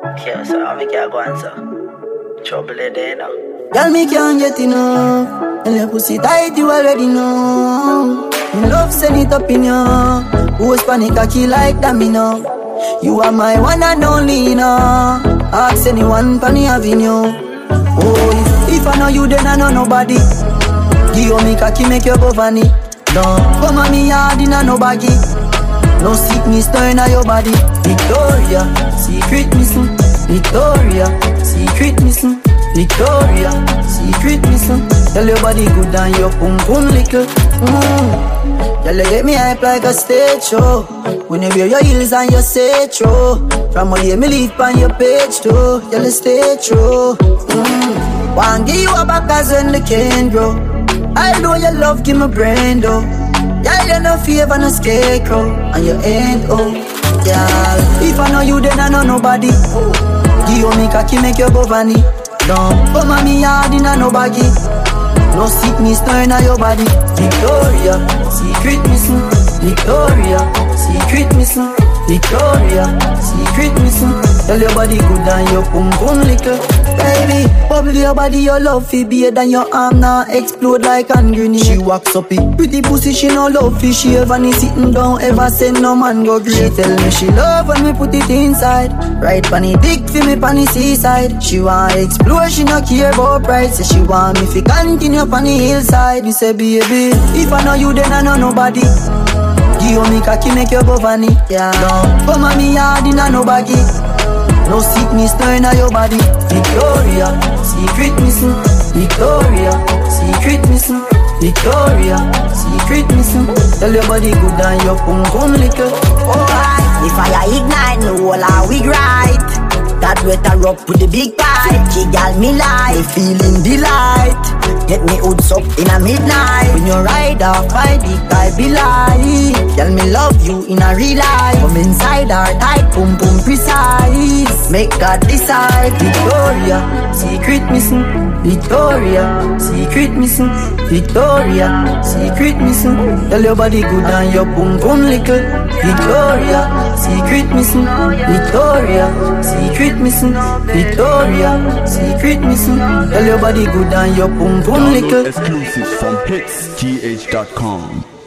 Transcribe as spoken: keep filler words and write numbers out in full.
Yeah, so I make you go answer. Trouble it there now. Girl, me can't get enough. And your pussy tight, you already know. Me love send it up in you. Who's panic cocky like that, me know. You are my one and only, you know. Ask anyone, Panny Avenue. Oh, if, if I know you, then I know nobody. Give me cocky, make you go funny. No, come on me hard in a no baggy. No sickness turn on your body. Victoria, secret missing. Victoria, secret missing. Victoria, secret missing. Tell your body good and your pum pum little. Mm. Tell you get me hype like a stage show. When you wear your heels and your say true. From all you me leave on your page too. Tell you stay true. Mm. One give you a back as when the can grow. I know your love give me brain though. Yeah, you no favor no scarecrow. And you ain't oh. Yeah, if I know you then I know nobody. Give me cocky make you go funny. Don't come on me hard in a no baggy. No sickness turn on your body. Victoria, secret missing. Victoria, secret missing. Victoria, secret missing. Tell your body good and your pum pum little. Baby, bubble your body, your love fi better than your arm now explode like a grenade. She walks up it, pretty pussy she no love fi shave and he sitting down ever send no man go great. Tell me she love when me put it inside. Right panny dick fi me panny seaside. She want explore, she no care about price. Say she want me fi continue panny hillside. Me say baby, if I know you then I know nobody. Give me cocky make you go funny. Yeah, no, come on me hard in a no baggy. No sickness turn on your body. Victoria, secret missing. Victoria, secret missing. Victoria, secret missing. Tell your body good and your pum pum little. Alright, if I ignite no wall I wig right. That wetter up with the big pipe. She gal me like feeling delight. Get me hoods up in a midnight. When you ride off my dick I be like. Tell me love you in a real life. Come inside our tight pum pum precise. Make God decide. Victoria, secret missing. Victoria, secret missing. Victoria, secret missing. Tell your body good and your pum pum little. Victoria, secret missing. Victoria, secret missing. Victoria, secret missing. Tell your body good and your pum pum little. Exclusive from hits g h dot com.